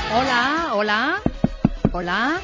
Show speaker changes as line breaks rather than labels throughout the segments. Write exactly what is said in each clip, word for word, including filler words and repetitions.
Hola, hola, hola.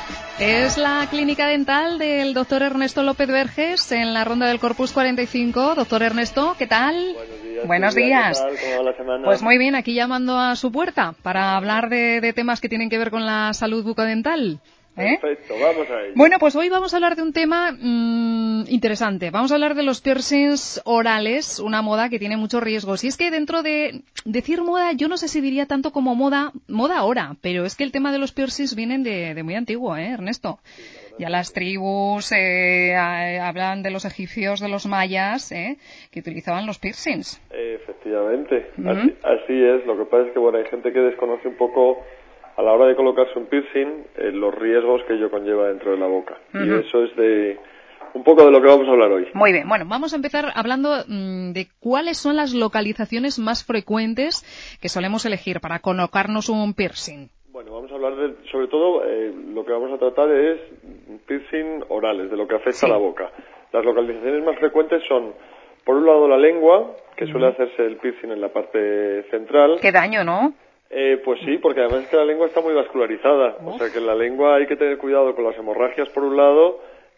Es la clínica dental del doctor Ernesto López Verges en la ronda del Corpus cuarenta y cinco. Doctor Ernesto, ¿qué tal?
Buenos días.
Buenos días.
¿Qué tal? ¿Cómo va la semana?
Pues muy bien, aquí llamando a su puerta para hablar de, de temas que tienen que ver con la salud bucodental. ¿Eh?
Perfecto, vamos a ello.
Bueno, pues hoy vamos a hablar de un tema mmm, interesante. Vamos a hablar de los piercings orales, una moda que tiene muchos riesgos. Y es que dentro de decir moda, yo no sé si diría tanto como moda, moda ahora, pero es que el tema de los piercings vienen de, de muy antiguo, ¿eh, Ernesto?
Sí,
ya las tribus eh, hablan de los egipcios, de los mayas, ¿eh? que utilizaban los piercings.
Efectivamente,
¿Mm?
así, así es. Lo que pasa es que bueno, hay gente que desconoce un poco a la hora de colocarse un piercing eh, los riesgos que ello conlleva dentro de la boca. Uh-huh. Y eso es de un poco de lo que vamos a hablar hoy.
Muy bien, bueno, vamos a empezar hablando mmm, de cuáles son las localizaciones más frecuentes que solemos elegir para colocarnos un piercing.
Bueno, vamos a hablar de, sobre todo, eh, lo que vamos a tratar es piercing orales, de lo que afecta sí. a la boca. Las localizaciones más frecuentes son, por un lado, la lengua, que uh-huh. suele hacerse el piercing en la parte central.
Qué daño, ¿no?
Eh, pues sí, porque además es que la lengua está muy vascularizada. Uf. O sea que en la lengua hay que tener cuidado con las hemorragias por un lado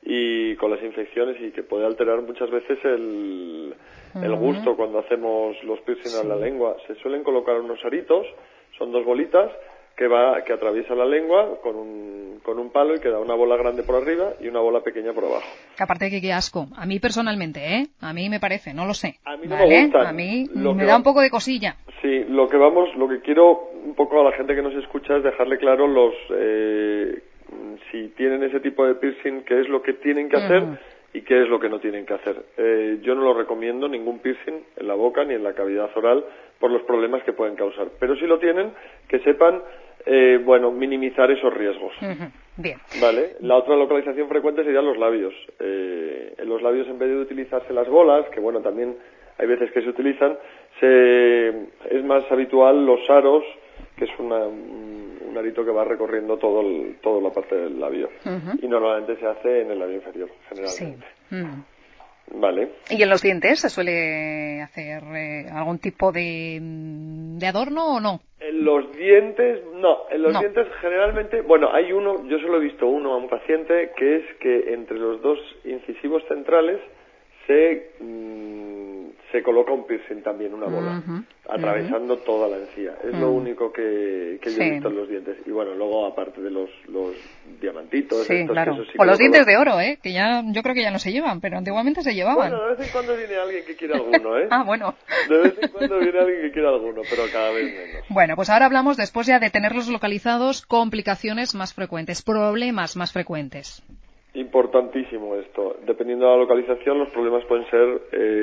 y con las infecciones, y que puede alterar muchas veces el, uh-huh. el gusto cuando hacemos los piercing sí. en la lengua. Se suelen colocar unos aritos, son dos bolitas que va que atraviesa la lengua con un, con un palo y que da una bola grande por arriba y una bola pequeña por abajo.
Aparte de que qué asco. A mí personalmente, ¿eh? A mí me parece, no lo sé.
A mí no
¿vale?
me gustan.
A mí
lo
me da va... un poco de cosilla.
Sí, lo que vamos, lo que quiero un poco a la gente que nos escucha es dejarle claro los, eh, si tienen ese tipo de piercing, qué es lo que tienen que hacer uh-huh. y qué es lo que no tienen que hacer. Eh, yo no lo recomiendo, ningún piercing en la boca ni en la cavidad oral, por los problemas que pueden causar. Pero si lo tienen, que sepan, eh, bueno, minimizar esos riesgos.
Uh-huh. Bien.
Vale. La otra localización frecuente serían los labios. Eh, en los labios, en vez de utilizarse las bolas, que bueno, también hay veces que se utilizan, se, es más habitual los aros, que es una, un arito que va recorriendo todo el, toda la parte del labio. Uh-huh. Y normalmente se hace en el labio inferior, generalmente.
Sí. Uh-huh.
Vale.
¿Y en los dientes se suele hacer eh, algún tipo de, de adorno o no?
En los dientes, no. En los
no.
dientes generalmente, bueno, hay uno, yo solo he visto uno a un paciente, que es que entre los dos incisivos centrales se, mmm, se coloca un piercing también, una bola, uh-huh. atravesando uh-huh. toda la encía. Es uh-huh. lo único que, que yo sí. he visto en los dientes. Y bueno, luego aparte de los, los diamantitos,
sí,
estos,
claro.
que eso sí
o los dientes
colo...
de oro, ¿eh? Que ya, yo creo que ya no se llevan, pero antiguamente se llevaban.
Bueno, de vez en cuando viene alguien que quiere alguno, ¿eh?
ah, bueno.
De vez en cuando viene alguien que quiere alguno, pero cada vez menos.
Bueno, pues ahora hablamos, después ya de tenerlos localizados, complicaciones más frecuentes, problemas más frecuentes.
Importantísimo esto. Dependiendo de la localización, los problemas pueden ser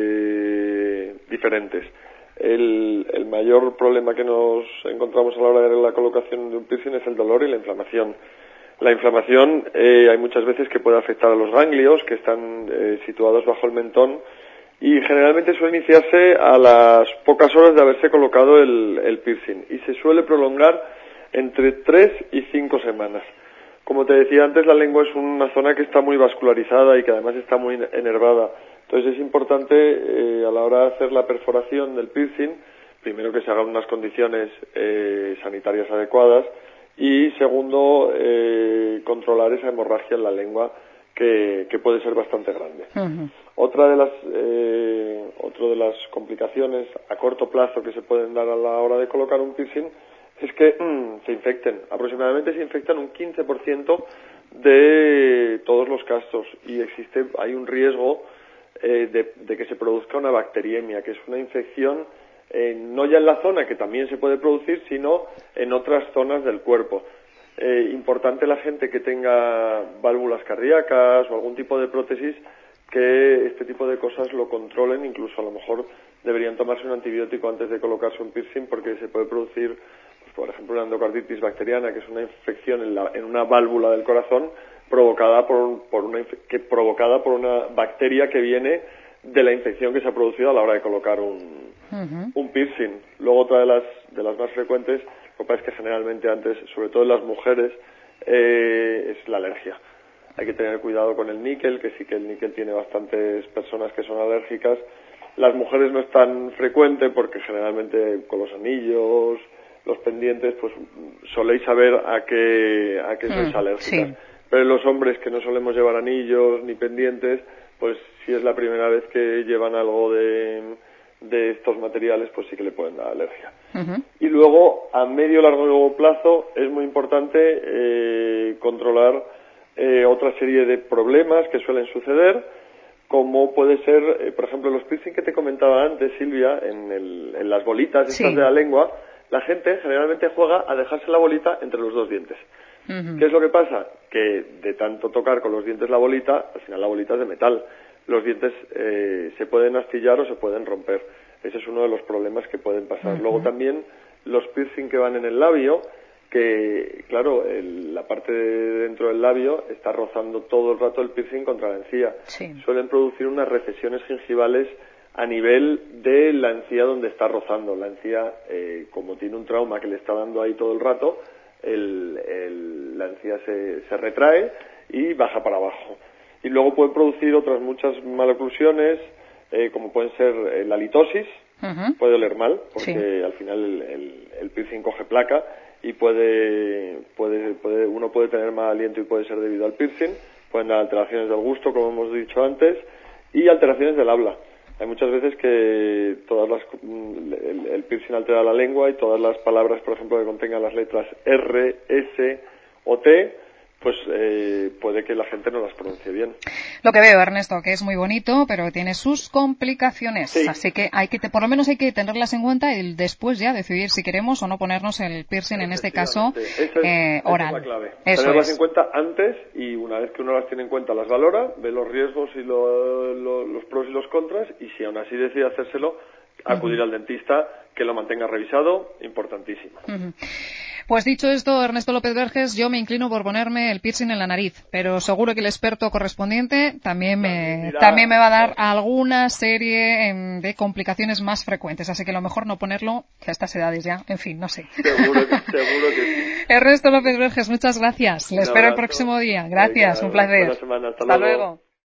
eh, diferentes. El, el mayor problema que nos encontramos a la hora de la colocación de un piercing es el dolor y la inflamación. La inflamación eh, hay muchas veces que puede afectar a los ganglios que están eh, situados bajo el mentón, y generalmente suele iniciarse a las pocas horas de haberse colocado el, el piercing, y se suele prolongar entre tres y cinco semanas. Como te decía antes, la lengua es una zona que está muy vascularizada y que además está muy enervada. Entonces es importante eh, a la hora de hacer la perforación del piercing, primero que se hagan unas condiciones eh, sanitarias adecuadas, y segundo, eh, controlar esa hemorragia en la lengua que, que puede ser bastante grande. Uh-huh. Otra de las eh, otra de las complicaciones a corto plazo que se pueden dar a la hora de colocar un piercing es que mmm, se infecten. Aproximadamente se infectan un quince por ciento de todos los casos, y existe hay un riesgo eh, de, de que se produzca una bacteriemia, que es una infección eh, no ya en la zona, que también se puede producir, sino en otras zonas del cuerpo. Eh, importante la gente que tenga válvulas cardíacas o algún tipo de prótesis, que este tipo de cosas lo controlen. Incluso a lo mejor deberían tomarse un antibiótico antes de colocarse un piercing, porque se puede producir, pues, por ejemplo, una endocarditis bacteriana, que es una infección en, la, en una válvula del corazón provocada por, por una que provocada por una bacteria que viene de la infección que se ha producido a la hora de colocar un, uh-huh. un piercing. Luego, otra de las de las más frecuentes, lo que pasa es que generalmente antes, sobre todo en las mujeres, eh, es la alergia. Hay que tener cuidado con el níquel, que sí que el níquel tiene bastantes personas que son alérgicas. Las mujeres no es tan frecuente, porque generalmente con los anillos, los pendientes, pues soléis saber a qué, a qué sois
mm,
alérgicas.
sí.
Pero los hombres que no solemos llevar anillos ni pendientes, pues si es la primera vez que llevan algo de, de estos materiales, pues sí que le pueden dar alergia.
Uh-huh.
Y luego, a medio largo plazo, es muy importante eh, controlar eh, otra serie de problemas que suelen suceder, como puede ser, eh, por ejemplo, los piercing que te comentaba antes, Silvia, en, el, en las bolitas
Sí.
estas de la lengua. La gente generalmente juega a dejarse la bolita entre los dos dientes.
Uh-huh.
¿Qué es lo que pasa? Que de tanto tocar con los dientes la bolita, al final la bolita es de metal. Los dientes eh, se pueden astillar o se pueden romper. Ese es uno de los problemas que pueden pasar.
Uh-huh.
Luego también los piercing que van en el labio, que claro, el, la parte de dentro del labio está rozando todo el rato el piercing contra la encía.
Sí.
Suelen producir unas recesiones gingivales a nivel de la encía donde está rozando. La encía, eh, como tiene un trauma que le está dando ahí todo el rato, el, el, la encía se, se retrae y baja para abajo. Y luego pueden producir otras muchas maloclusiones, eh, como pueden ser eh, la litosis, uh-huh. puede oler mal, porque sí. al final el, el, el piercing coge placa y puede, puede, puede, uno puede tener mal aliento y puede ser debido al piercing. Pueden dar alteraciones del gusto, como hemos dicho antes, y alteraciones del habla. Hay muchas veces que todas las, el, el piercing altera la lengua y todas las palabras, por ejemplo, que contengan las letras R, S o T, pues eh, puede que la gente no las pronuncie bien.
Lo que veo, Ernesto, que es muy bonito, pero tiene sus complicaciones. Sí. Así que hay que, te, por lo menos hay que tenerlas en cuenta y después ya decidir si queremos o no ponernos el piercing, en este caso,
esa es,
eh, oral.
Esa es la clave.
Eso
Tenerlas
es.
en cuenta antes y una vez que uno las tiene en cuenta las valora, ve los riesgos y lo, lo, los pros y los contras y si aún así decide hacérselo, acudir uh-huh. al dentista, que lo mantenga revisado, importantísimo.
Uh-huh. Pues dicho esto, Ernesto López Verges, yo me inclino por ponerme el piercing en la nariz, pero seguro que el experto correspondiente también me, dirá, también me va a dar alguna serie de complicaciones más frecuentes, así que lo mejor no ponerlo a estas edades ya, en fin, no sé.
Seguro que, seguro que sí.
Ernesto López Verges, muchas gracias. Le espero el próximo día. Gracias,
Venga,
un placer.
Buena semana, hasta,
hasta
luego.
luego.